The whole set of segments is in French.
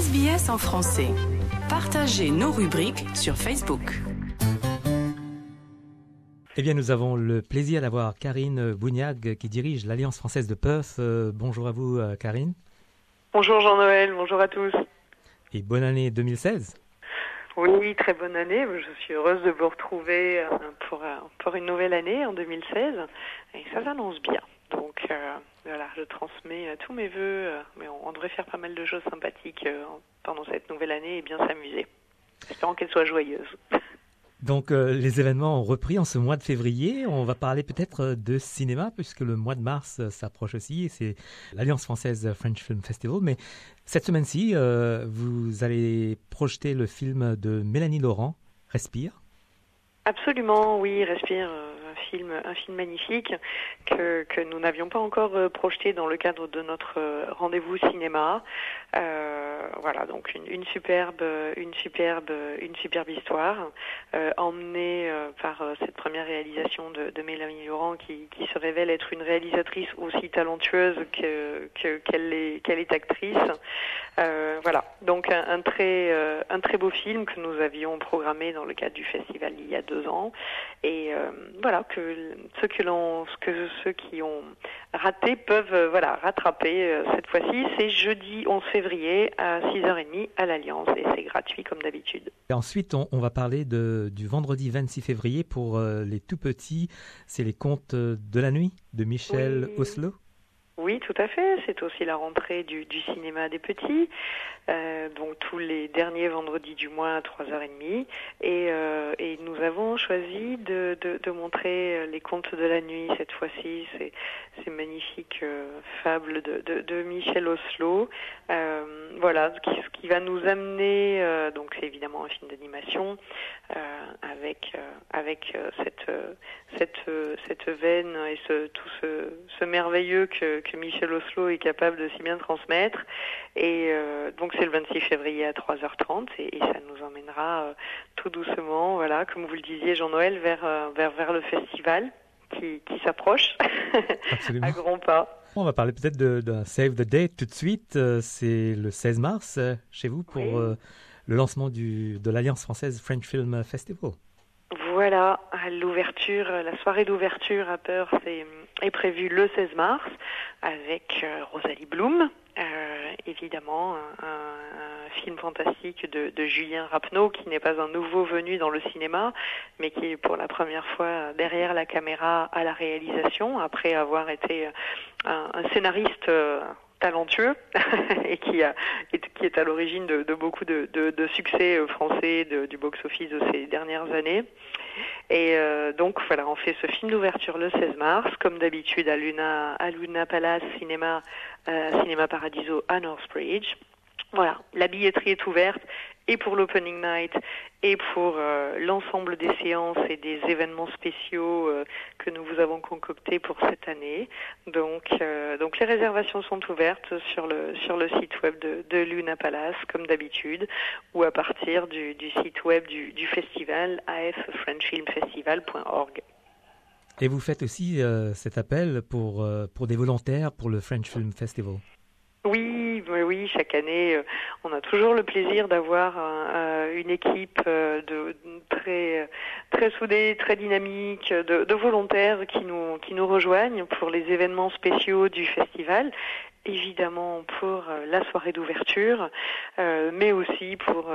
SBS en français. Partagez nos rubriques sur Facebook. Eh bien, nous avons le plaisir d'avoir Karine Bouniag qui dirige l'Alliance française de Perth. Bonjour à vous, Karine. Bonjour Jean-Noël, bonjour à tous. Et bonne année 2016. Oui, très bonne année. Je suis heureuse de vous retrouver pour une nouvelle année en 2016. Et ça s'annonce bien. Donc voilà, je transmets tous mes vœux. Mais on devrait faire pas mal de choses sympathiques pendant cette nouvelle année et bien s'amuser. Espérons qu'elle soit joyeuse. Donc les événements ont repris en ce mois de février. On va parler peut-être de cinéma puisque le mois de mars s'approche aussi et c'est l'Alliance française French Film Festival. Mais cette semaine-ci, vous allez projeter le film de Mélanie Laurent, Respire. Absolument, oui, Respire, un film magnifique que nous n'avions pas encore projeté dans le cadre de notre rendez-vous cinéma. Voilà, donc une superbe histoire emmenée par cette première réalisation de Mélanie Laurent qui se révèle être une réalisatrice aussi talentueuse qu'elle est actrice. Voilà, donc un très beau film que nous avions programmé dans le cadre du festival il y a 2 ans et voilà que ceux qui ont raté peuvent rattraper cette fois-ci. C'est jeudi 11 février à 6h30 à l'Alliance et c'est gratuit comme d'habitude. Et ensuite, on va parler du vendredi 26 février pour les tout petits. C'est les contes de la nuit de Michel Oslo. Oui, tout à fait. C'est aussi la rentrée du cinéma des petits, donc tous les derniers vendredis du mois à 3h30. Et nous avons choisi de montrer les contes de la nuit cette fois-ci. Ces magnifiques fables de Michel Oslo. Voilà, ce qui va nous amener. Donc c'est évidemment un film d'animation avec cette veine et tout ce merveilleux que Michel Oslo est capable de si bien transmettre. Et donc c'est le 26 février à 3h30 et ça nous emmènera tout doucement, voilà, comme vous le disiez Jean-Noël, vers le festival qui s'approche à grands pas. On va parler peut-être d'un Save the Date tout de suite. C'est le 16 mars chez vous pour le lancement de l'Alliance française French Film Festival. Voilà, la soirée d'ouverture à Perth est prévue le 16 mars avec Rosalie Bloom, évidemment un film fantastique de Julien Rapneau qui n'est pas un nouveau venu dans le cinéma mais qui est pour la première fois derrière la caméra à la réalisation après avoir été un scénariste talentueux et qui est à l'origine de beaucoup de succès français du box-office de ces dernières années. Et donc voilà, on fait ce film d'ouverture le 16 mars, comme d'habitude à Luna Palace Cinéma Paradiso à Northbridge. Voilà, la billetterie est ouverte et pour l'opening night et pour l'ensemble des séances et des événements spéciaux que nous vous avons concoctés pour cette année. Donc les réservations sont ouvertes sur le site web de Luna Palace comme d'habitude ou à partir du site web du festival affrenchfilmfestival.org. Et vous faites aussi cet appel pour des volontaires pour le French Film Festival. Oui, chaque année, on a toujours le plaisir d'avoir une équipe très soudée, très dynamique, de volontaires qui nous rejoignent pour les événements spéciaux du festival. Évidemment pour la soirée d'ouverture, mais aussi pour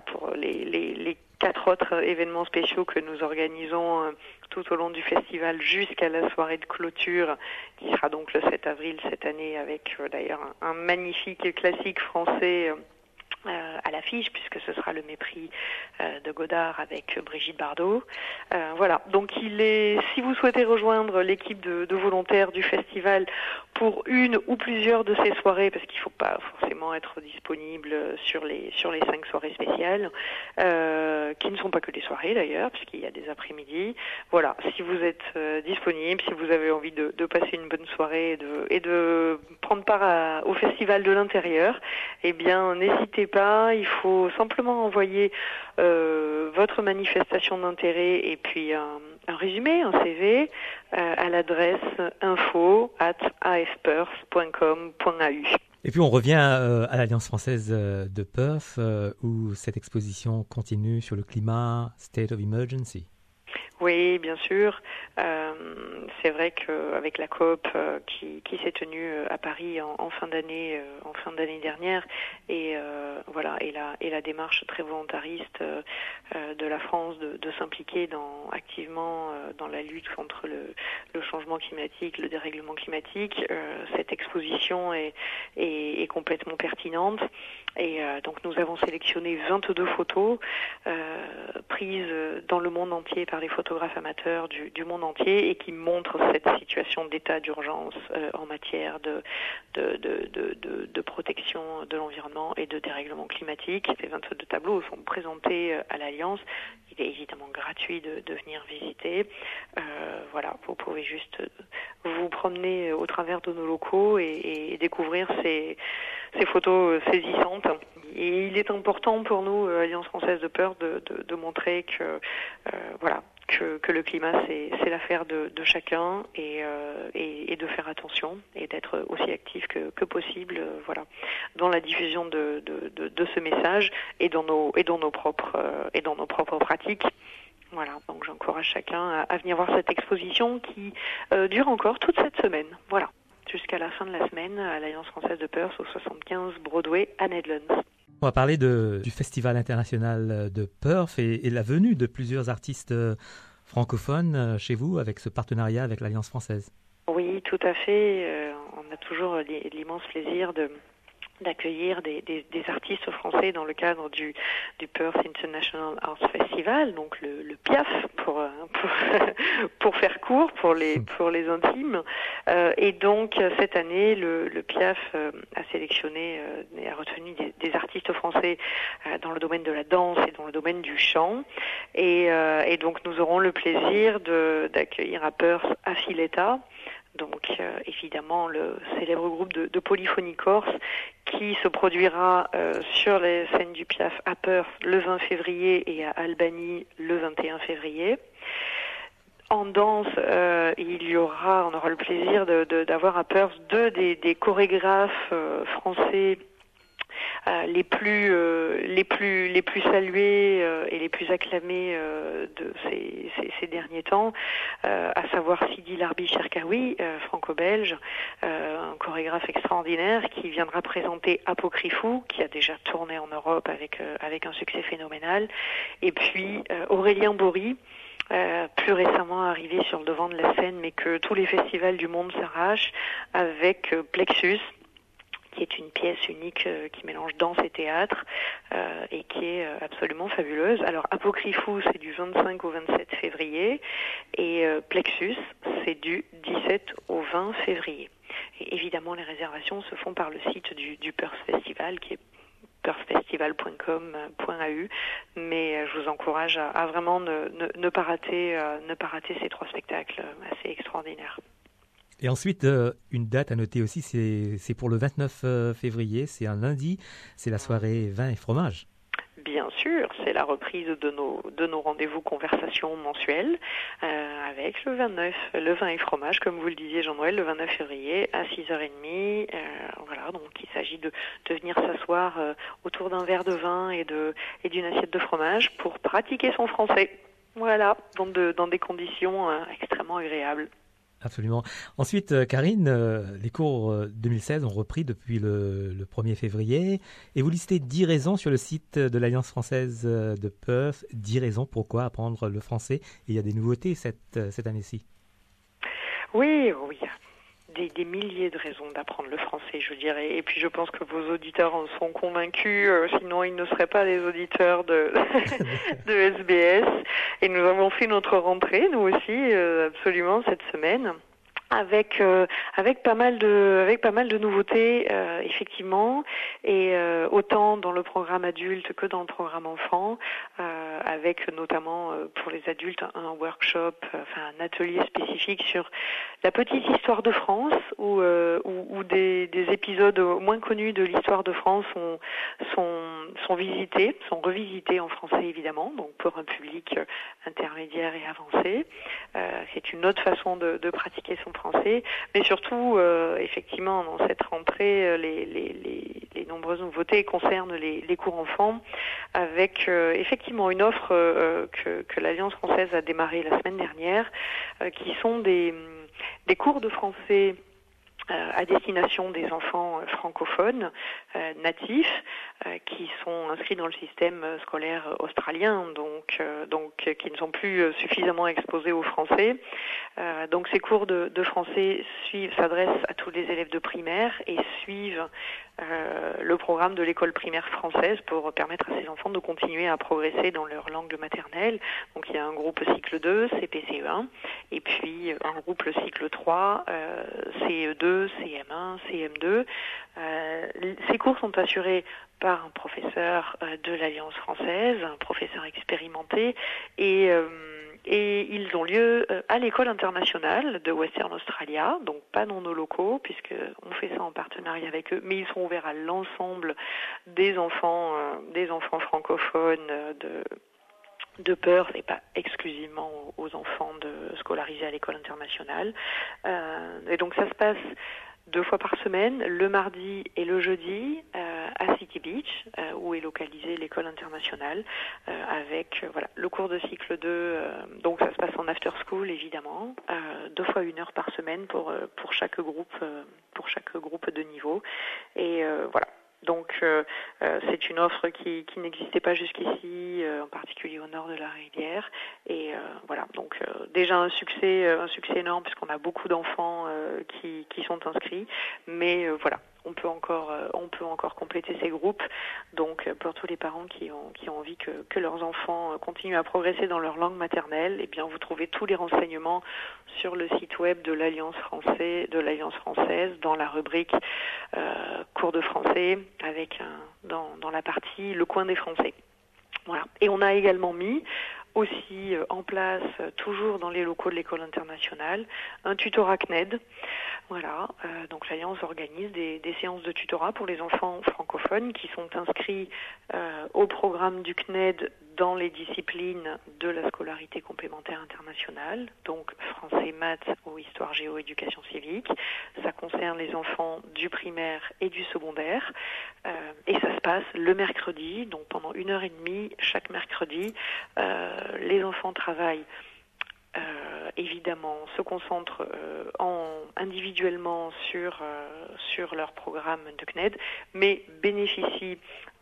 les 4 autres événements spéciaux que nous organisons tout au long du festival jusqu'à la soirée de clôture qui sera donc le 7 avril cette année avec d'ailleurs un magnifique classique français à l'affiche puisque ce sera le Mépris de Godard avec Brigitte Bardot. Voilà, donc si vous souhaitez rejoindre l'équipe de volontaires du festival pour une ou plusieurs de ces soirées, parce qu'il ne faut pas forcément être disponible sur les 5 soirées spéciales, qui ne sont pas que des soirées d'ailleurs, puisqu'il y a des après-midi. Voilà, si vous êtes disponible, si vous avez envie de passer une bonne soirée et de prendre part au festival de l'intérieur, eh bien n'hésitez pas, il faut simplement envoyer votre manifestation d'intérêt et puis un résumé, un CV à l'adresse info@afperth.com.au. Et puis on revient à l'Alliance française de Perth, où cette exposition continue sur le climat, State of Emergency. Oui, bien sûr. C'est vrai qu'avec la COP qui s'est tenue à Paris en fin d'année dernière, et voilà, et la démarche très volontariste de la France de s'impliquer activement dans la lutte contre le changement climatique, le dérèglement climatique, cette exposition est complètement pertinente. Et donc nous avons sélectionné 22 photos prises dans le monde entier par les photographes amateurs du monde entier et qui montrent cette situation d'état d'urgence en matière de protection de l'environnement et de dérèglement climatique. Ces 22 tableaux sont présentés à l'Alliance. Il est évidemment gratuit de venir visiter. Voilà, vous pouvez juste vous promener au travers de nos locaux et découvrir ces photos saisissantes. Et il est important pour nous, Alliance française de Perth, de montrer que le climat c'est l'affaire de chacun et de faire attention et d'être aussi actif que possible, voilà, dans la diffusion de ce message et dans nos propres pratiques. Voilà, donc j'encourage chacun à venir voir cette exposition qui dure encore toute cette semaine. Voilà, jusqu'à la fin de la semaine à l'Alliance française de Perth au 75 Broadway à Nedlands. On va parler du Festival international de Perth et la venue de plusieurs artistes francophones chez vous avec ce partenariat avec l'Alliance française. Oui, tout à fait. On a toujours l'immense plaisir d'accueillir des artistes français dans le cadre du Perth International Arts Festival, donc le PIAF pour faire court, pour les intimes. Et donc cette année, le PIAF a sélectionné et a retenu des artistes français dans le domaine de la danse et dans le domaine du chant. Et donc nous aurons le plaisir d'accueillir à Perth Affiletta. Donc évidemment le célèbre groupe de polyphonie corse qui se produira sur les scènes du PIAF à Perth le 20 février et à Albany le 21 février. En danse, on aura le plaisir d'avoir à Perth deux des chorégraphes français les plus salués et les plus acclamés de ces derniers temps, à savoir Sidi Larbi Cherkaoui, franco-belge, un chorégraphe extraordinaire qui viendra présenter Apocryphou, qui a déjà tourné en Europe avec un succès phénoménal, et puis Aurélien Bory, plus récemment arrivé sur le devant de la scène, mais que tous les festivals du monde s'arrachent, avec Plexus, qui est une pièce unique qui mélange danse et théâtre et qui est absolument fabuleuse. Alors Apocryphou, c'est du 25 au 27 février et Plexus, c'est du 17 au 20 février. Et évidemment, les réservations se font par le site du Perth Festival, qui est perthfestival.com.au, mais je vous encourage à vraiment ne pas rater ces trois spectacles assez extraordinaires. Et ensuite, une date à noter aussi, c'est pour le 29 février, c'est un lundi, c'est la soirée vin et fromage. Bien sûr, c'est la reprise de nos rendez-vous conversation mensuels avec le vin et fromage, comme vous le disiez Jean-Noël, le 29 février à 6h30. Voilà, donc il s'agit de venir s'asseoir autour d'un verre de vin et d'une assiette de fromage pour pratiquer son français. Voilà, dans des conditions extrêmement agréables. Absolument. Ensuite, Karine, les cours 2016 ont repris depuis le 1er février et vous listez 10 raisons sur le site de l'Alliance française de Perth, 10 raisons pourquoi apprendre le français. Et il y a des nouveautés cette année-ci. Oui, des milliers de raisons d'apprendre le français, je dirais. Et puis je pense que vos auditeurs en sont convaincus, sinon ils ne seraient pas les auditeurs de SBS. Et nous avons fait notre rentrée, nous aussi, absolument, cette semaine. Avec pas mal de nouveautés, effectivement, et autant dans le programme adulte que dans le programme enfant. avec notamment pour les adultes un workshop, un atelier spécifique sur la petite histoire de France, où des épisodes moins connus de l'histoire de France sont visités, sont revisités en français évidemment, donc pour un public intermédiaire et avancé. C'est une autre façon de pratiquer son français, mais surtout effectivement dans cette rentrée les nombreuses nouveautés concernent les cours enfants, avec effectivement une offre que l'Alliance française a démarrée la semaine dernière, qui sont des cours de français à destination des enfants francophones natifs qui sont inscrits dans le système scolaire australien, donc qui ne sont plus suffisamment exposés aux Français. Donc ces cours de français s'adressent à tous les élèves de primaire et suivent le programme de l'école primaire française pour permettre à ces enfants de continuer à progresser dans leur langue maternelle. Donc il y a un groupe cycle 2, CP-CE1, et puis un groupe le cycle 3, CE2, CM1, CM2. Ces cours sont assurés par un professeur de l'Alliance française, un professeur expérimenté, et ils ont lieu à l'école internationale de Western Australia, donc pas dans nos locaux, puisqu'on fait ça en partenariat avec eux, mais ils sont ouverts à l'ensemble des enfants francophones de Perth et pas exclusivement aux enfants scolarisés à l'école internationale. Et donc ça se passe 2 fois par semaine, le mardi et le jeudi, à City Beach, où est localisée l'école internationale, avec le cours de cycle 2. Donc ça se passe en after school évidemment, 2 fois 1 heure par semaine pour chaque groupe de niveau. Et voilà. Donc c'est une offre qui n'existait pas jusqu'ici, en particulier au nord de la rivière. Et voilà, donc déjà un succès énorme puisqu'on a beaucoup d'enfants qui sont inscrits. Mais voilà, on peut encore compléter ces groupes. Donc pour tous les parents qui ont envie que leurs enfants continuent à progresser dans leur langue maternelle, eh bien vous trouvez tous les renseignements sur le site web de l'Alliance française dans la rubrique cours de français avec dans la partie le coin des Français. Voilà. Et on a également mis aussi en place, toujours dans les locaux de l'école internationale, un tutorat CNED. Voilà, donc l'Alliance organise des séances de tutorat pour les enfants francophones qui sont inscrits au programme du CNED dans les disciplines de la scolarité complémentaire internationale, donc français, maths ou histoire, géo, éducation civique. Ça concerne les enfants du primaire et du secondaire. Et ça se passe le mercredi, donc pendant 1h30 chaque mercredi. Les enfants travaillent évidemment, se concentrent individuellement sur leur programme de CNED, mais bénéficient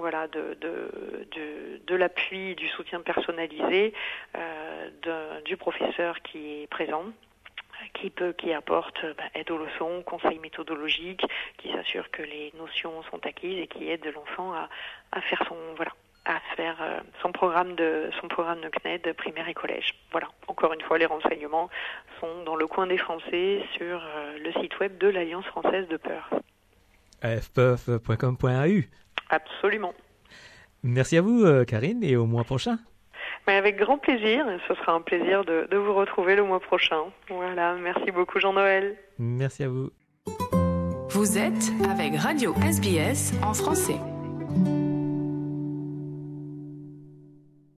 de l'appui, du soutien personnalisé du professeur qui est présent, qui apporte aide aux leçons, conseils méthodologiques, qui s'assure que les notions sont acquises et qui aide l'enfant à faire son programme de CNED primaire et collège. Voilà. Encore une fois, les renseignements sont dans le coin des Français sur le site web de l'Alliance française de Perth. afperth.com.au. Absolument. Merci à vous, Karine, et au mois prochain. Mais avec grand plaisir. Ce sera un plaisir de vous retrouver le mois prochain. Voilà. Merci beaucoup, Jean-Noël. Merci à vous. Vous êtes avec Radio SBS en français.